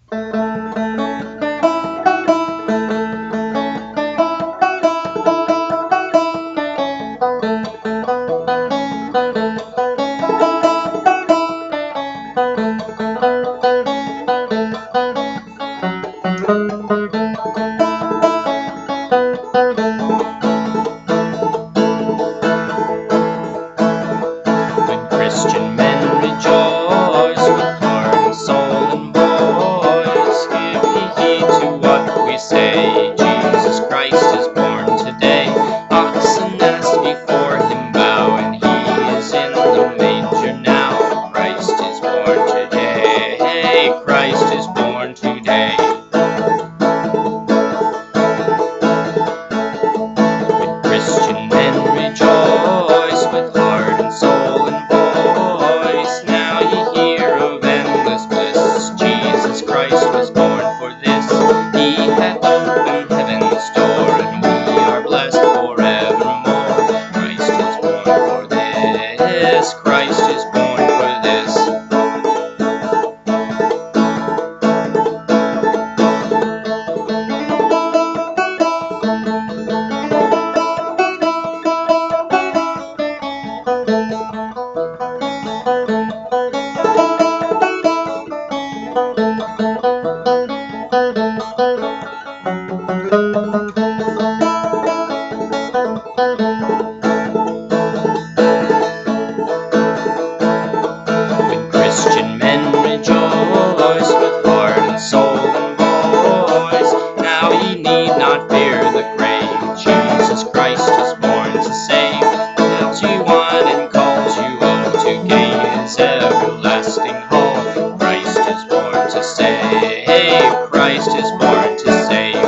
When Christian men rejoice with heart and soul and voice, give ye heed to what we say. Jesus Christ is born today. Ox and ass before him bow, and he is in the manger now. Christ is born today. Christ is born today. When Christian men rejoice with heart and soul and voice, now ye hear of endless bliss. Jesus Christ was born for this. He hath opened heaven's door, and we are blessed forevermore. Christ is born for this. Christ is born for this. When Christian men rejoice with heart and soul and voice, now ye need not fear the grave. Jesus Christ is born to save. Tells you one and calls you all to gain his everlasting hall. Christ is born to save. Christ is born to save.